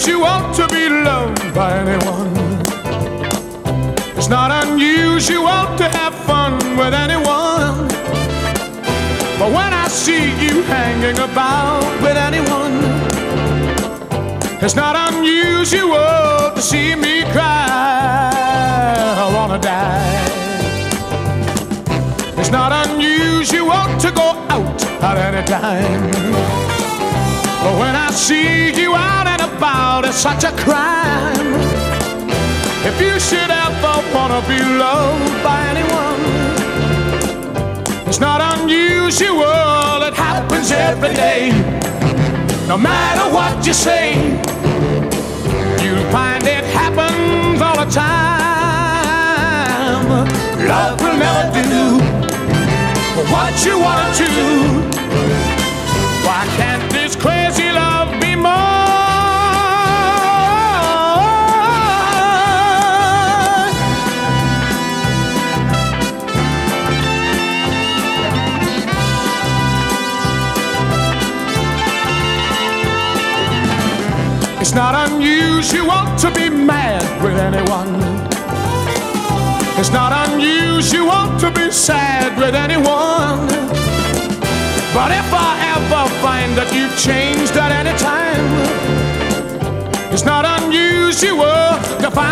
unusual to be loved by anyone. It's not unusual to have fun with anyone. But when I see you hanging about with anyone, it's not unusual to see me cry. I wanna die. It's not unusual to go out at any time. But when I see you out and about, it's such a crime. If you should ever wanna be loved by anyone, it's not unusual, it happens every day. No matter what you say, you'll find it happens all the time. Love will never do what you want to. Why can't this crazy love be more? It's not unusual to be mad with anyone. It's not unusual to be sad with anyone. But if I ever find that you've changed at any time, it's not unusual to find